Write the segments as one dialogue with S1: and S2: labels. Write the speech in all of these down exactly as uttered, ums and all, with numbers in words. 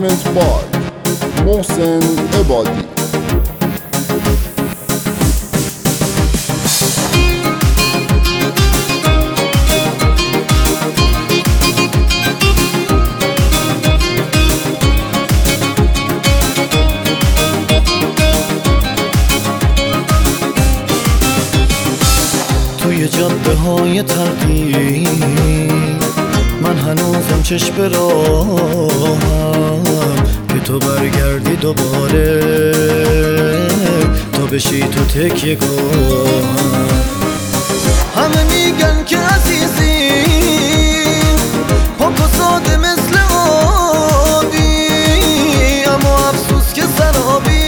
S1: Arrangement by محسن عبادی.
S2: توی جاده های ترقی من هنوزم چشم راهم که تو برگردی دوباره تا بشی تو تکیه گاهم. همه میگن که عزیزی پاک و ساده مثل آبی، اما افسوس که سرابی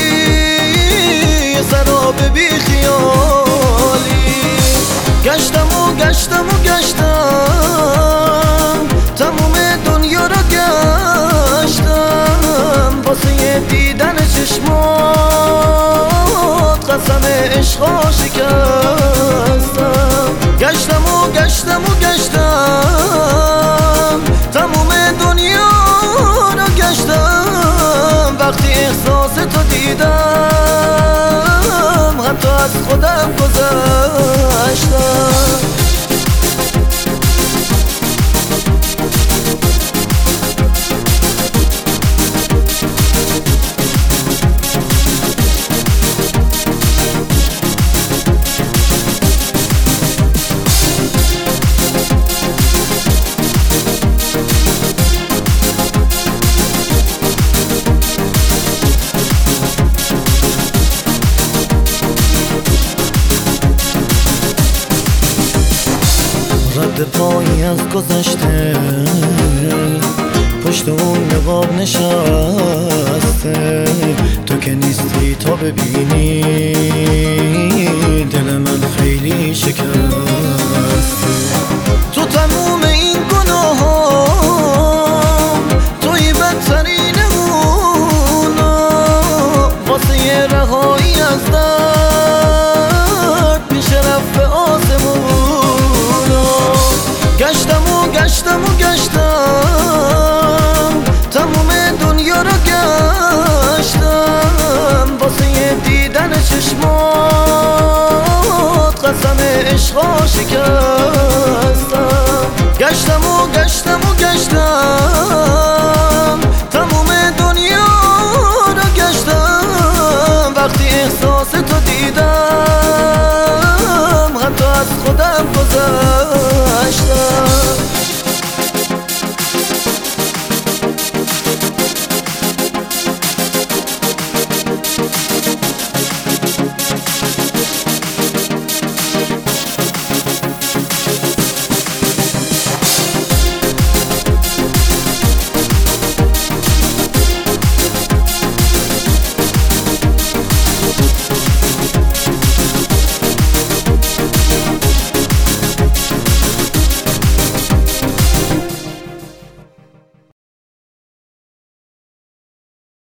S2: سراب بی خیالی. گشتم و گشتم و گشتم تموم دنیا را گشتم واسه دیدن چشمات قسم عشقا شکستم. گشتم و گشتم و گشتم تموم دنیا را گشتم وقتی احساس تو دیدم حتی از خودم گذشتم. رد پایی از گذشته پشت اون نقاب نشسته، تو که نیستی تا ببینی دل من خیلی شکسته. تو تموم این گناهام توی بدترین اونا واسه یه رهایی از درد میشه رفت به آسمون. گشتم و گشتم و